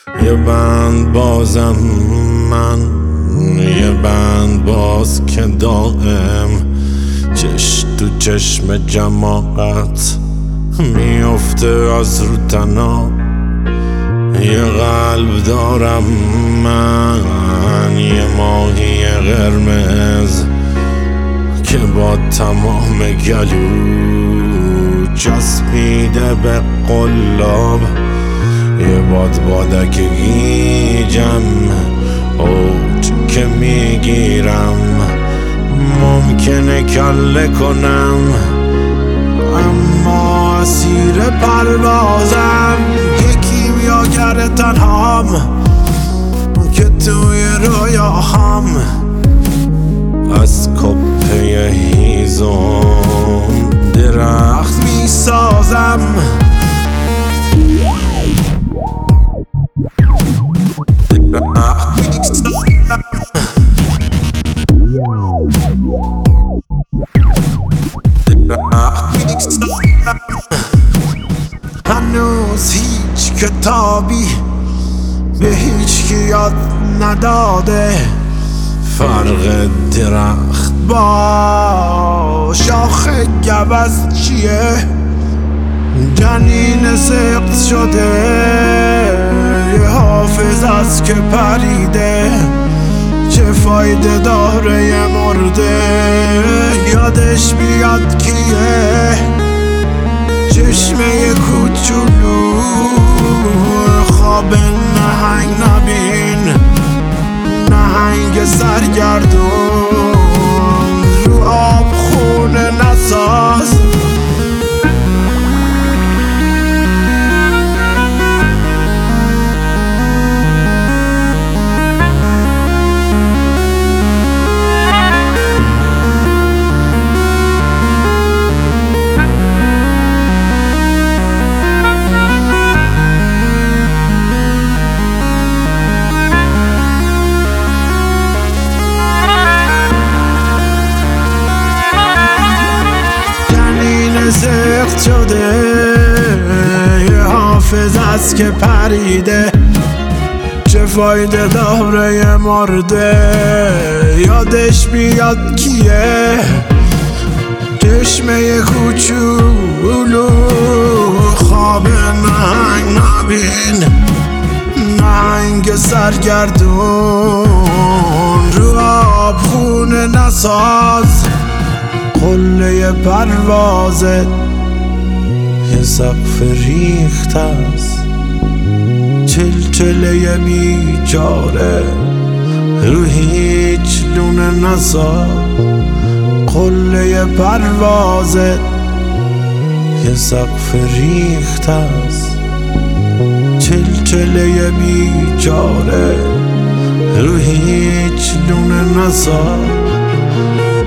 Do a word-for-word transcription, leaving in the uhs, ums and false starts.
یه بند بازم من، یه بند باز که دائم چش تو چشم جماعت میفته از رو تنها. یه قلب دارم من، یه ماهی قرمز که با تمام گلو چسبیده به قلاب. یه باد بادک گیجم اوج که میگیرم، ممکنه کله کنم اما اسیر پروازم. یکی میاگر تنهام که توی رویاهام از کپه هیزم درخت میسازم. هنوز هیچ کتابی به هیچ کی یاد نداده فرق درخت با شاخ گوز چیه. جنین سقط شده یه حافظ است که پریده، چه فایده داره یه مرده یادش بیاد کیه. چشمه کوچولو خواب نهنگ نبین، نهنگ سرگردون رو آب خونه نساز. سقط شده یه حافظ است که پریده، چه فایده داره یه مرده یادش بیاد کیه. چشمه کوچولو خواب نهنگ نبین، نهنگ سرگردون رو آب خونه نساز. قله پروازت یه سقف ریخت است، چلچله بیچاره رو هیچ لونه نساز. قله پروازت یه سقف ریخت است، چلچله بیچاره رو هیچ لونه نساز.